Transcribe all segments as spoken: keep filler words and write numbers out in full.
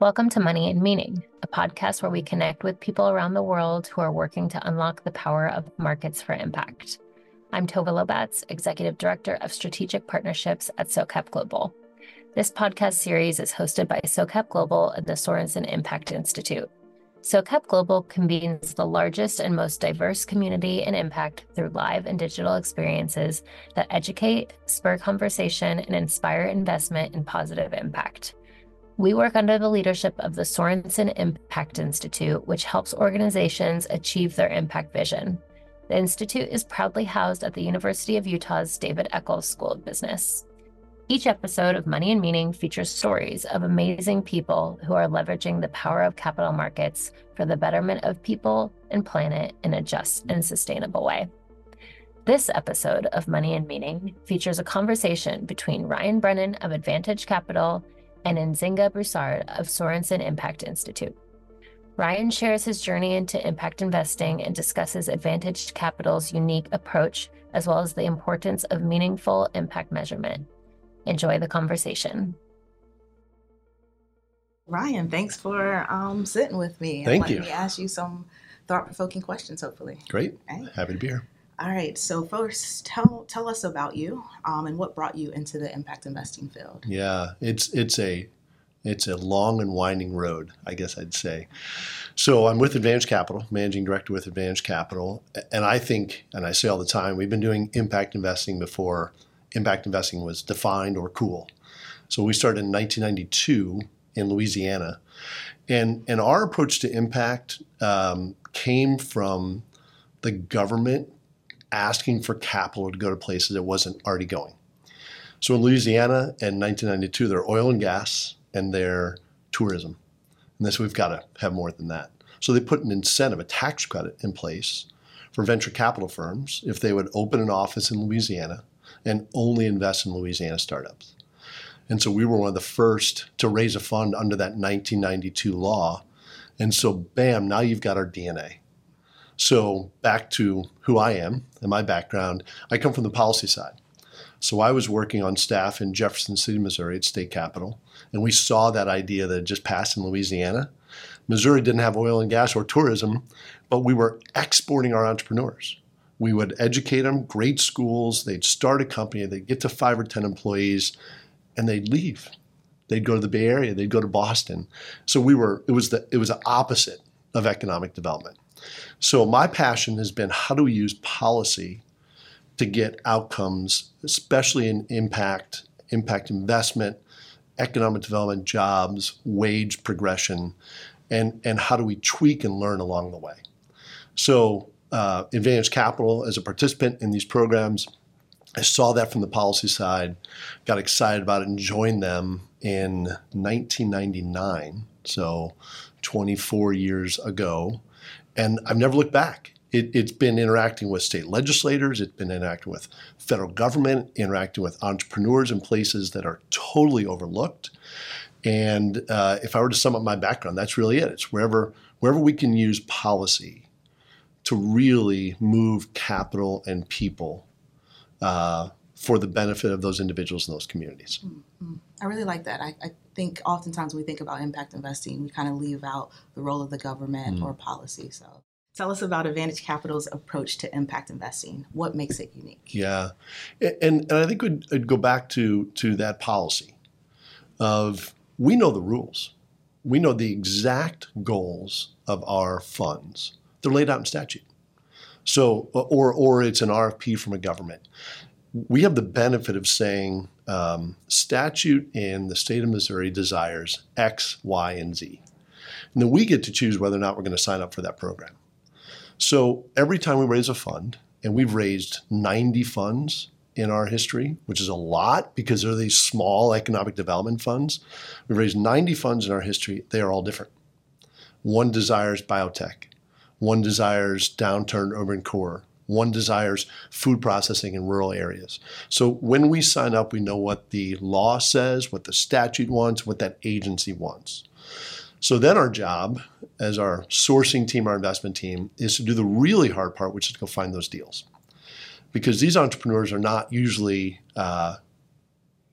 Welcome to Money and Meaning, a podcast where we connect with people around the world who are working to unlock the power of markets for impact. I'm Tova Lobatz, Executive Director of Strategic Partnerships at SOCAP Global. This podcast series is hosted by SOCAP Global and the Sorensen Impact Institute. SOCAP Global convenes the largest and most diverse community in impact through live and digital experiences that educate, spur conversation, and inspire investment in positive impact. We work under the leadership of the Sorensen Impact Institute, which helps organizations achieve their impact vision. The institute is proudly housed at the University of Utah's David Eccles School of Business. Each episode of Money and Meaning features stories of amazing people who are leveraging the power of capital markets for the betterment of people and planet in a just and sustainable way. This episode of Money and Meaning features a conversation between Ryan Brennan of Advantage Capital and Nzinga Broussard of Sorensen Impact Institute. Ryan shares his journey into impact investing and discusses Advantage Capital's unique approach, as well as the importance of meaningful impact measurement. Enjoy the conversation. Ryan, thanks for um, sitting with me. Thank and you. Let me ask you some thought-provoking questions, hopefully. Great. Okay. Happy to be here. All right. So first, tell tell us about you um, and what brought you into the impact investing field. Yeah, it's it's a it's a long and winding road, I guess I'd say. So I'm with Advantage Capital, managing director with Advantage Capital, and I think, and I say all the time, we've been doing impact investing before impact investing was defined or cool. So we started in nineteen ninety-two in Louisiana, and and our approach to impact um, came from the government asking for capital to go to places it wasn't already going. So in Louisiana in nineteen ninety-two, they're oil and gas and they're tourism. And this, we've got to have more than that. So they put an incentive, a tax credit in place for venture capital firms if they would open an office in Louisiana and only invest in Louisiana startups. And so we were one of the first to raise a fund under that nineteen ninety-two law. And so bam, now you've got our D N A. So back to who I am and my background, I come from the policy side. So I was working on staff in Jefferson City, Missouri at State Capitol, and we saw that idea that had just passed in Louisiana. Missouri didn't have oil and gas or tourism, but we were exporting our entrepreneurs. We would educate them, great schools, they'd start a company, they'd get to five or ten employees, and they'd leave. They'd go to the Bay Area, they'd go to Boston. So we were, it was the, it was the opposite of economic development. So my passion has been how do we use policy to get outcomes, especially in impact, impact investment, economic development, jobs, wage progression, and, and how do we tweak and learn along the way. So uh, Advantage Capital, as a participant in these programs, I saw that from the policy side, got excited about it and joined them in nineteen ninety-nine, so twenty-four years ago. And I've never looked back. It, it's been interacting with state legislators. It's been interacting with federal government, interacting with entrepreneurs in places that are totally overlooked. And uh, if I were to sum up my background, that's really it. It's wherever, wherever we can use policy to really move capital and people uh, for the benefit of those individuals in those communities. Mm-hmm. I really like that. I, I think oftentimes when we think about impact investing, we kind of leave out the role of the government mm. or policy. So tell us about Advantage Capital's approach to impact investing. What makes it unique? Yeah. And, and I think we'd, I'd go back to, to that policy of we know the rules. We know the exact goals of our funds. They're laid out in statute. So, or, or it's an R F P from a government. We have the benefit of saying um, statute in the state of Missouri desires X, Y, and Z. And then we get to choose whether or not we're going to sign up for that program. So every time we raise a fund, and we've raised ninety funds in our history, which is a lot because they're these small economic development funds. We've raised ninety funds in our history. They are all different. One desires biotech. One desires downturn urban core. One desires food processing in rural areas. So when we sign up, we know what the law says, what the statute wants, what that agency wants. So then our job as our sourcing team, our investment team, is to do the really hard part, which is to go find those deals. Because these entrepreneurs are not usually uh,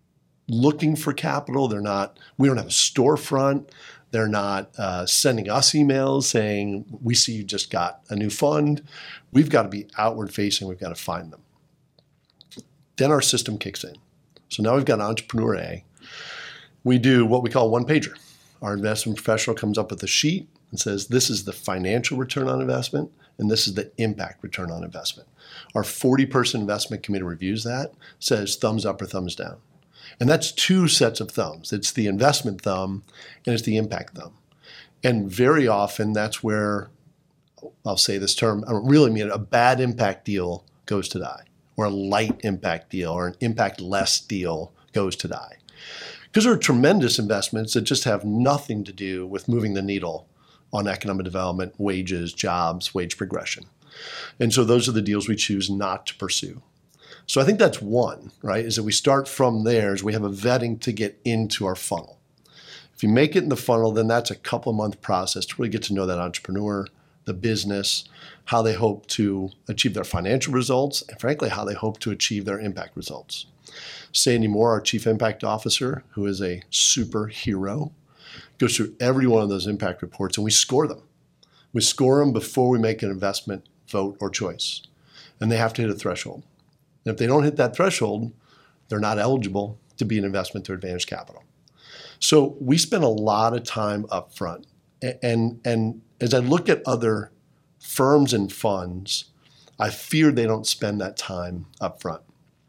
looking for capital. They're not, we don't have a storefront. They're not uh, sending us emails saying, we see you just got a new fund. We've got to be outward facing. We've got to find them. Then our system kicks in. So now we've got Entrepreneur A. We do what we call a one pager. Our investment professional comes up with a sheet and says, this is the financial return on investment, and this is the impact return on investment. Our forty person investment committee reviews that, says thumbs up or thumbs down. And that's two sets of thumbs. It's the investment thumb and it's the impact thumb. And very often that's where, I'll say this term, I don't really mean it, a bad impact deal goes to die, or a light impact deal or an impact less deal goes to die. Because there are tremendous investments that just have nothing to do with moving the needle on economic development, wages, jobs, wage progression. And so those are the deals we choose not to pursue. So I think that's one, right, is that we start from there as we have a vetting to get into our funnel. If you make it in the funnel, then that's a couple of month process to really get to know that entrepreneur, the business, how they hope to achieve their financial results, and frankly, how they hope to achieve their impact results. Sandy Moore, our Chief Impact Officer, who is a superhero, goes through every one of those impact reports and we score them. We score them before we make an investment vote or choice. And they have to hit a threshold. And if they don't hit that threshold, they're not eligible to be an investment through Advantage Capital. So we spend a lot of time up front. And, and as I look at other firms and funds, I fear they don't spend that time up front.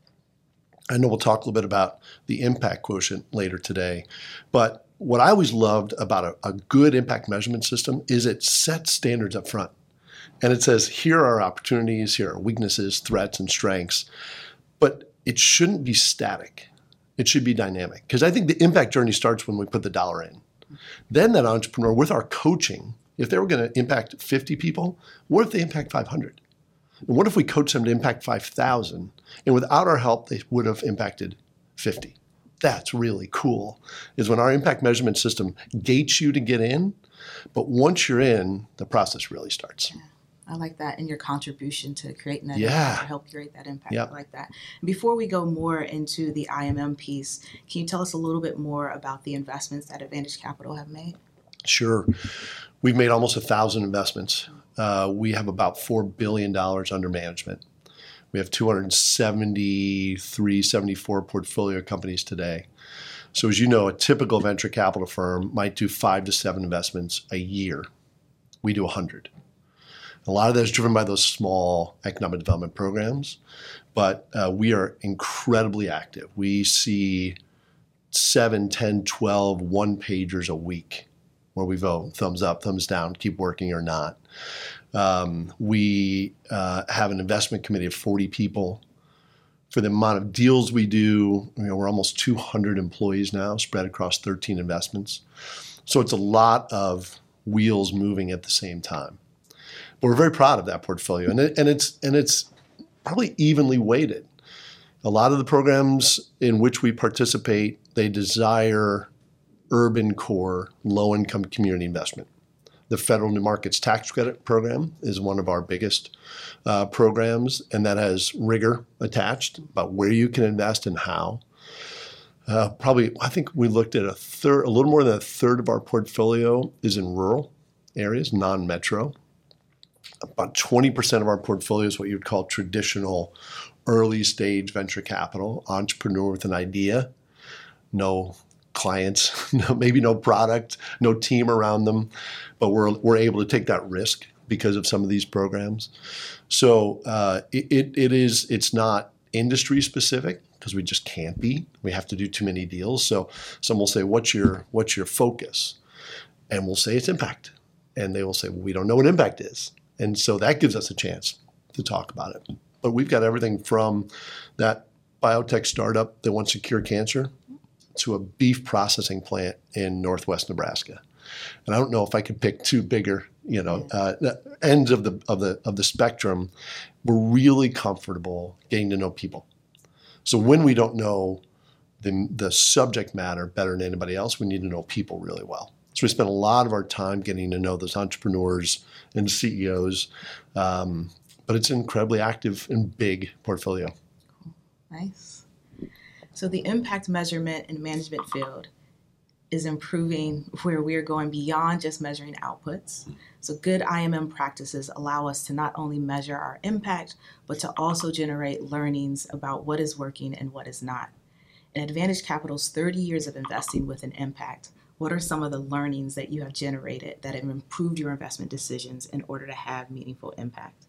I know we'll talk a little bit about the impact quotient later today, but what I always loved about a, a good impact measurement system is it sets standards up front. And it says, here are opportunities, here are weaknesses, threats, and strengths. But it shouldn't be static. It should be dynamic. Because I think the impact journey starts when we put the dollar in. Then that entrepreneur, with our coaching, if they were going to impact fifty people, what if they impact five hundred? And what if we coach them to impact five thousand? And without our help, they would have impacted fifty. That's really cool, is when our impact measurement system gates you to get in, but once you're in, the process really starts. Yeah, I like that. And your contribution to creating that yeah. impact, or help create that impact. Yep. I like that. Before we go more into the I M M piece, can you tell us a little bit more about the investments that Advantage Capital have made? Sure. We've made almost a thousand investments. Uh, we have about four billion dollars under management. We have two hundred seventy-three, seventy-four portfolio companies today. So as you know, a typical venture capital firm might do five to seven investments a year. We do one hundred. A lot of that is driven by those small economic development programs, but uh, we are incredibly active. We see seven, ten, twelve one-pagers a week where we vote thumbs up, thumbs down, keep working or not. Um, we uh, have an investment committee of forty people. For the amount of deals we do, you know, we're almost two hundred employees now, spread across thirteen investments. So it's a lot of wheels moving at the same time. But we're very proud of that portfolio, and it, and it's and it's probably evenly weighted. A lot of the programs in which we participate, they desire urban core, low-income community investment. The Federal New Markets Tax Credit Program is one of our biggest uh, programs, and that has rigor attached about where you can invest and how. Uh, probably, I think we looked at a third, a little more than a third of our portfolio is in rural areas, non-metro. About twenty percent of our portfolio is what you would call traditional early stage venture capital, entrepreneur with an idea, no clients, no, maybe no product, no team around them, but we're we're able to take that risk because of some of these programs. So uh, it, it it is it's not industry specific because we just can't be. We have to do too many deals. So some will say, "What's your what's your focus?" And we'll say it's impact, and they will say, well, "We don't know what impact is," and so that gives us a chance to talk about it. But we've got everything from that biotech startup that wants to cure cancer to a beef processing plant in Northwest Nebraska. And I don't know if I could pick two bigger, you know, uh, ends of the of the of the spectrum. We're really comfortable getting to know people. So when we don't know the the subject matter better than anybody else, we need to know people really well. So we spend a lot of our time getting to know those entrepreneurs and C E Os. Um, but it's an incredibly active and big portfolio. Cool. Nice. So the impact measurement and management field is improving, where we're going beyond just measuring outputs. So good I M M practices allow us to not only measure our impact, but to also generate learnings about what is working and what is not. In Advantage Capital's thirty years of investing with an impact, what are some of the learnings that you have generated that have improved your investment decisions in order to have meaningful impact?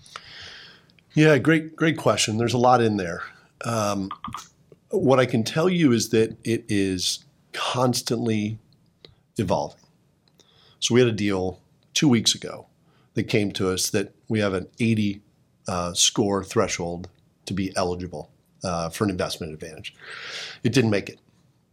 Yeah, great, great question. There's a lot in there. Um, what I can tell you is that it is constantly evolving. So we had a deal two weeks ago that came to us that we have an eighty uh, score threshold to be eligible uh, for an investment advantage. It didn't make it.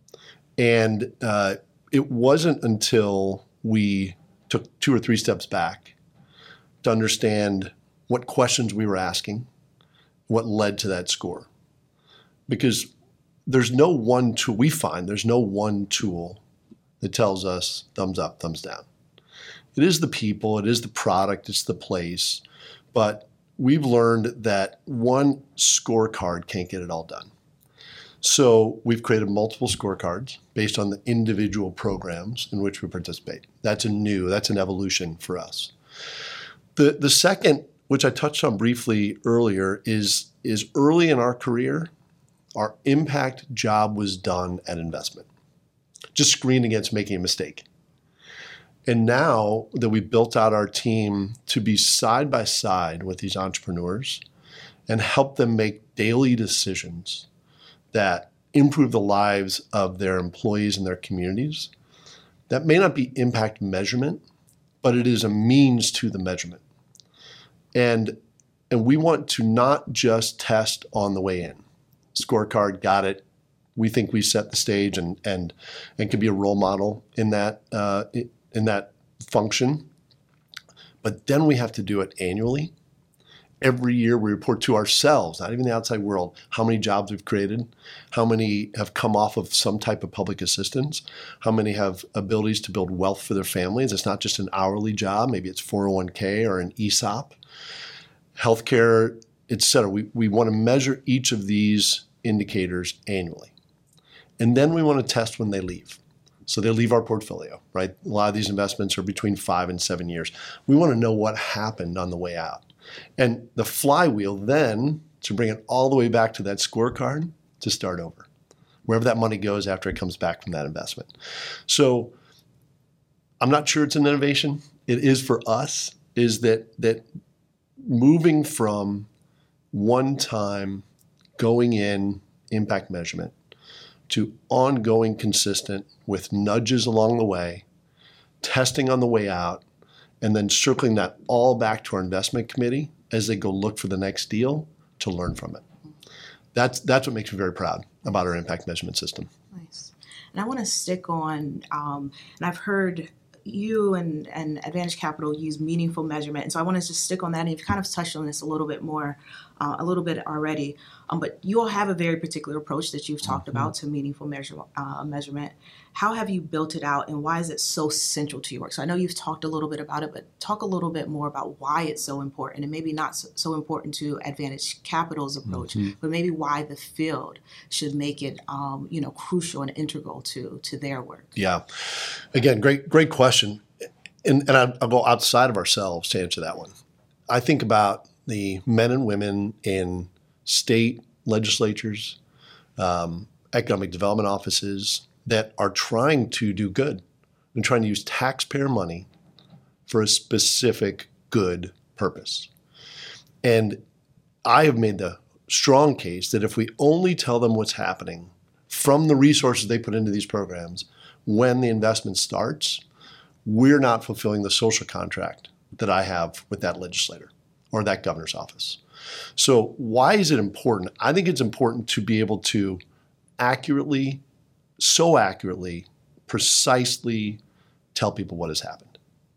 And uh, it wasn't until we took two or three steps back to understand what questions we were asking, what led to that score. Because there's no one tool, we find there's no one tool that tells us thumbs up, thumbs down. It is the people, it is the product, it's the place, but we've learned that one scorecard can't get it all done. So we've created multiple scorecards based on the individual programs in which we participate. That's a new, that's an evolution for us. The the second, which I touched on briefly earlier, is, is early in our career, our impact job was done at investment, just screened against making a mistake. And now that we built out our team to be side by side with these entrepreneurs and help them make daily decisions that improve the lives of their employees and their communities, that may not be impact measurement, but it is a means to the measurement. And, and we want to not just test on the way in. Scorecard, got it. We think we set the stage and and and can be a role model in that uh, in that function. But then we have to do it annually. Every year we report to ourselves, not even the outside world, how many jobs we've created, how many have come off of some type of public assistance, how many have abilities to build wealth for their families. It's not just an hourly job. Maybe it's four oh one k or an E S O P, healthcare, et cetera. We, we want to measure each of these indicators annually. And then we want to test when they leave. So they leave our portfolio, right? A lot of these investments are between five and seven years. We want to know what happened on the way out. And the flywheel then, to bring it all the way back to that scorecard, to start over, wherever that money goes after it comes back from that investment. So I'm not sure it's an innovation. It is for us, is that that moving from one time going in impact measurement to ongoing consistent with nudges along the way, testing on the way out, and then circling that all back to our investment committee as they go look for the next deal to learn from it. That's that's what makes me very proud about our impact measurement system. Nice. And I want to stick on, um, and I've heard you and, and Advantage Capital use meaningful measurement. And so I want to just stick on that. And you've kind of touched on this a little bit more, uh, a little bit already. Um, but you all have a very particular approach that you've talked mm-hmm. about to meaningful measure, uh, measurement. How have you built it out, and why is it so central to your work? So I know you've talked a little bit about it, but talk a little bit more about why it's so important, and maybe not so, so important to Advantage Capital's approach, mm-hmm. but maybe why the field should make it, um, you know, crucial and integral to to their work. Yeah, again, great great question, and and I'll go outside of ourselves to answer that one. I think about the men and women in state legislatures, um, economic development offices, that are trying to do good and trying to use taxpayer money for a specific good purpose. And I have made the strong case that if we only tell them what's happening from the resources they put into these programs when the investment starts, we're not fulfilling the social contract that I have with that legislator or that governor's office. So why is it important? I think it's important to be able to accurately so accurately, precisely tell people what has happened.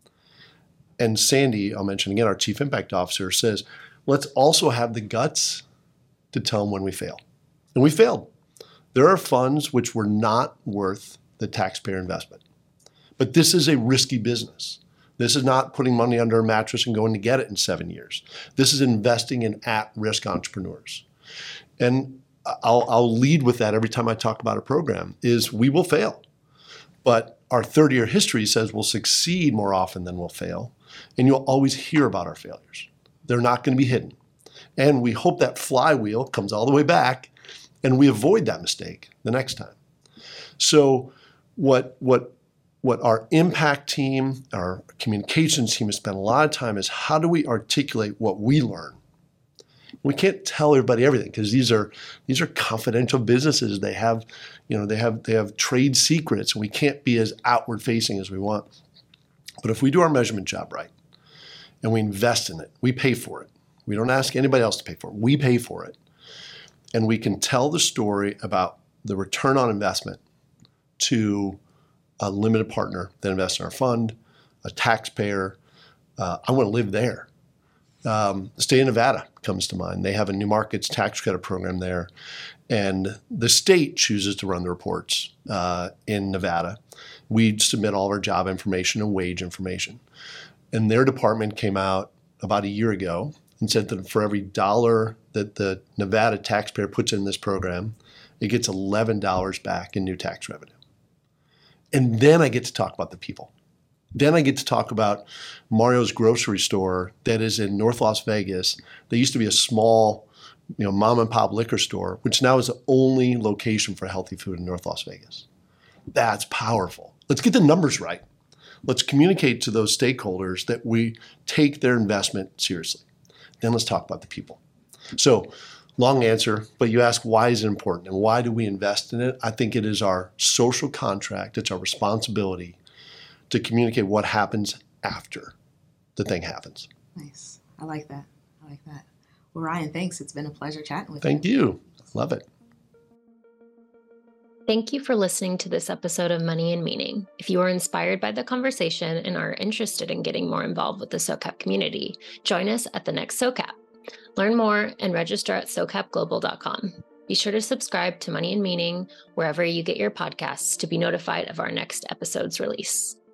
And Sandy, I'll mention again, our Chief Impact Officer, says, let's also have the guts to tell them when we fail. And we failed. There are funds which were not worth the taxpayer investment. But this is a risky business. This is not putting money under a mattress and going to get it in seven years. This is investing in at-risk entrepreneurs. And I'll, I'll lead with that every time I talk about a program, is we will fail. But our thirty-year history says we'll succeed more often than we'll fail. And you'll always hear about our failures. They're not going to be hidden. And we hope that flywheel comes all the way back and we avoid that mistake the next time. So what, what, what our impact team, our communications team has spent a lot of time is how do we articulate what we learn? We can't tell everybody everything because these are these are confidential businesses. They have, you know, they have they have trade secrets, and we can't be as outward facing as we want. But if we do our measurement job right and we invest in it, we pay for it. We don't ask anybody else to pay for it. We pay for it. And we can tell the story about the return on investment to a limited partner that invests in our fund, a taxpayer. Uh, I want to live there. Um, the state of Nevada comes to mind. They have a new markets tax credit program there. And the state chooses to run the reports uh, in Nevada. We submit all of our job information and wage information. And their department came out about a year ago and said that for every dollar that the Nevada taxpayer puts in this program, it gets eleven dollars back in new tax revenue. And then I get to talk about the people. Then I get to talk about Mario's grocery store that is in North Las Vegas. They used to be a small, you know, mom and pop liquor store, which now is the only location for healthy food in North Las Vegas. That's powerful. Let's get the numbers right. Let's communicate to those stakeholders that we take their investment seriously. Then let's talk about the people. So, long answer, but you ask why is it important and why do we invest in it? I think it is our social contract. It's our responsibility to communicate what happens after the thing happens. Nice. I like that. I like that. Well, Ryan, thanks. It's been a pleasure chatting with Thank you. you. Love it. Thank you for listening to this episode of Money and Meaning. If you are inspired by the conversation and are interested in getting more involved with the SoCap community, join us at the next SoCap. Learn more and register at socap global dot com. Be sure to subscribe to Money and Meaning wherever you get your podcasts to be notified of our next episode's release.